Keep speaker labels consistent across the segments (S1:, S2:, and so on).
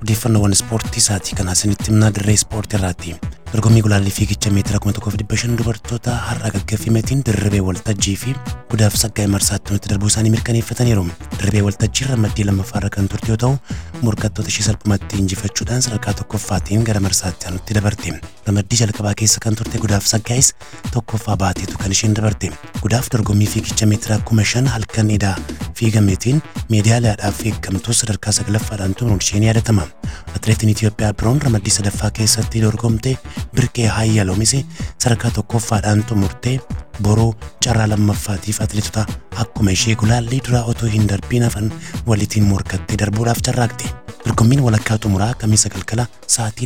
S1: odeeffannoowwan ispoortii isaatii kana isinitti himnaa dirree ispoortii irraati. Dorgommii gulaallii fiigicha meetira 1500 dubartoota har'a gaggeeffameetiin Dirribee Waltajjii fi Gudaaf Saggaayee Marsaatti nutti darbuu isaanii mirkaneeffataniiru. Dirribee Waltajjii ramaddii lammaffaarra kan turte yoo ta'u, morkattoota ishee salphumatti injifachuudhaan sadarkaa tokkoffaatiin gara Marsaatti nutti dabarte. Ramaddii jalqabaa keessa kan turte Gudaaf Saggaayes tokkoffaa baateetu kan isheen dabarte. Gudaaf dorgommii fiigicha meetira 5000 halkan edaa fiigameetiin meedaaliyaadhaaf eeggamtuu sadarkaa 9ffaadhaan xumuruun ishee ni yaadatama. Atileetiin Itoophiyaa biroon ramaddii sadaffaa keessatti dorgomte Birqee Hayyaloomis sadarkaa tokkoffaadhaan xumurtee boroo carraa lammaffaatiif atileetota akkuma ishee gulaallii duraa otoo hin darbiin hafan walitiin morkattee darbuudhaaf carraaqte. Dorgommiin walakkaa xumuraa Kamiisa galgala sa'aatii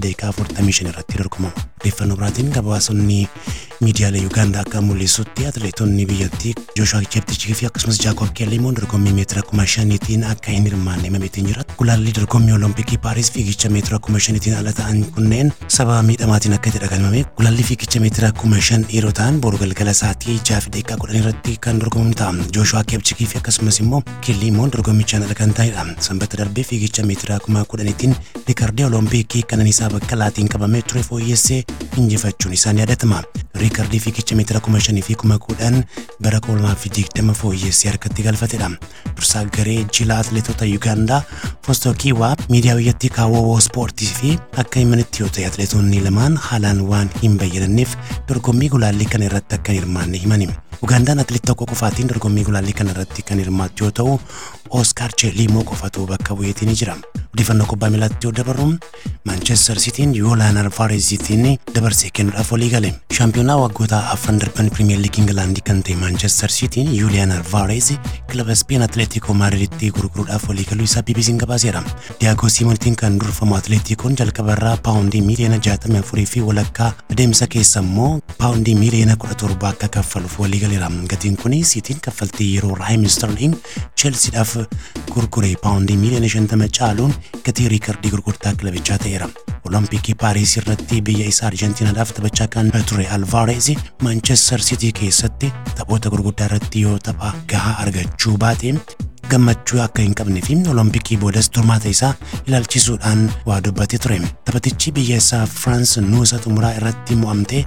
S1: 2:45 irratti dorgomama. Odeeffannoo biraatiin gabaasonni miidiyaalee Ugaandaa akka mul'isutti atileetonni biyyattii Joshua Cheptegei fi akkasumas Jacob Kelimoon dorgommii meetira 5000tiin akka hin hirmaanne himameetiin jira. Gulaallii dorgommii Olompikii Paaris fiigicha meetira 5000tiin ala ta'an kunneen sababa miidhamaatiin akka itti dhagahame. Gulaallii fiigicha meetira 5000 dhiirotaan boru galgala sa'aatii 6:10 irratti kan dorgomamu ta'a. Joshua Cheptegei fi akkasumas immoo Kelimoon dorgommichaan ala kan ta'edha. Sanbata darbee fiigicha meetira 10,000tiin riikardii Olompikii Qananiisaa Baqqalaatiin qabamee ture fooyyessee injifachuun isaan yaadatama. Riikardii fiigicha meetira 5,000 fi 10,000 bara 2020 fooyyessee harkatti galfatedha. Dursaa garee jila atileetota Ugaandaa Foster Kiwa miidiyaa biyyattii Kaawoo Ispoortii fi akka himanitti yoo ta'e atileetonni lamaan haalaan waan hin bayyadamneef dorgommii gulaallii kana irratti akka hin hirmaanne himani. Ugaandaan atileet tokko qofaatiin dorgommii gulaallii kana irratti kan hirmaattu yoo ta'u, Oscar Chelimo qofatu bakka bu'eetii ni jira. Odeeffannoo kubbaa miilaatti yoo dabarru Manchester Cityin Julian Alvarez'itiin dabarsee kennuudhaaf walii gale. Shaampiyoonaa waggoota afran darban Premier League England kan ta'e Manchester Cityin Julian Alvarez kilaba Spain Atletico Madrid'itti gurguruudhaaf walii galuu isaa BBC'n gabaaseera. Diego Simeonetiin kan durfamu Atleticoon jalqabarraa paawundii miliyoona 64 fi walakkaa adeemsa keessa immoo paawundii miliyoona 17 akka kaffaluuf walii galeera. Gatiin kun Cityin kaffaltii yeroo Raheem Sterling Chelseadhaaf gurgure paawundii miliyoona 50 caaluun gatii riikardii gurgurtaa kilabichaa ta'eera. Olompikii Paaris irratti biyya isaa Arjentiinaadhaaf taphachaa kan ture Alvarez Manchester City keessatti taphoota gurguddaa irratti yoo tapha gahaa argachuu baate gammachuu akka hin qabne fi Olompikii boodas turmaata isaa ilaalchisuudhaan waa dubbatee ture. Taphatichi biyya isaa France nuusa xumuraa irratti mo'amte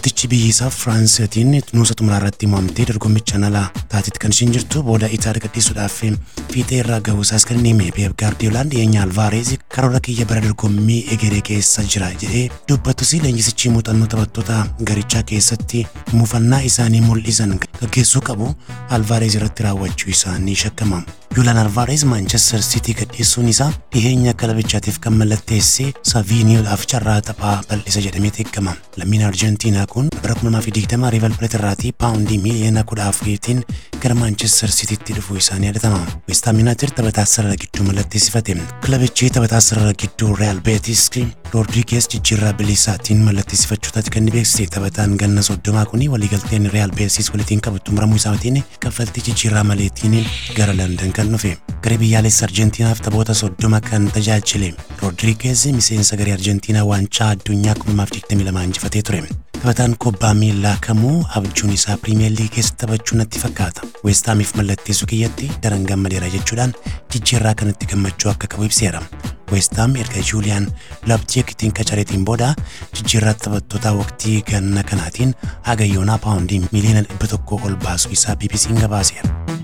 S1: dorgommichaan ala taatitti kan isheen jirtu booda Itaaliyaa gadhiisuudhaaf fiixee irraa gahuusaas kan hime. Pep Guardiolaan dhiyeenya Alvarez karoora kiyya bara dorgommii egeree keessa jira jedhee dubbatus leenjisichi muuxannoo taphattoota garichaa keessatti mufannaa isaanii mul'isan gaggeessuu qabu Alvarez irratti raawwachuu isaanii shakkama. Julian Alvarez Manchester City gadhiisuun isaa dhiyeenya kilabichaatiif kan mallatteesse Savinioodhaaf carraa taphaa bal'isa jedhamee eegama. Lammiin Arjentiinaa kun bara 2020 River Plate irraatii paawundii miliyoona 14tiin gara Manchester Citytti dhufuu isaanii yaadatama. West Ham United taphataa sarara gidduu mallatteessifate. Kilabichi taphataa sarara gidduu Real Betis Rodriguez jijjiirraa bilisaatiin mallatteessifachuutaatti kan beeksise. Taphataan ganna 30 kun waliigalteen Real Betis walitiin qabatu muramuu isaatiin kaffaltii jijjiirraa maleetiin gara London kan dhufe. Garee biyyaalessa Arjentiinaaf taphoota 30 kan tajaajile. Rodriguez miseensa garee Arjentiinaa waancaa addunyaa 2022 injifatee ture. Taphataan kubbaa miilaa kamuu abjuun isaa Premier League keessatti taphachuu natti fakkaata. West Hamiif mallatteessuu kiyyatti daran gammadeera jechuudhaan jijjiirraa kanatti gammachuu akka qabu ibseera. West Ham erga Julian Lopetegui qacareetiin booda jijjiirraa taphattoota waqtii ganna kanaatiin haga yoonaa paawundii miliyoona 100 ol baasuu isaa BBC'n gabaaseera.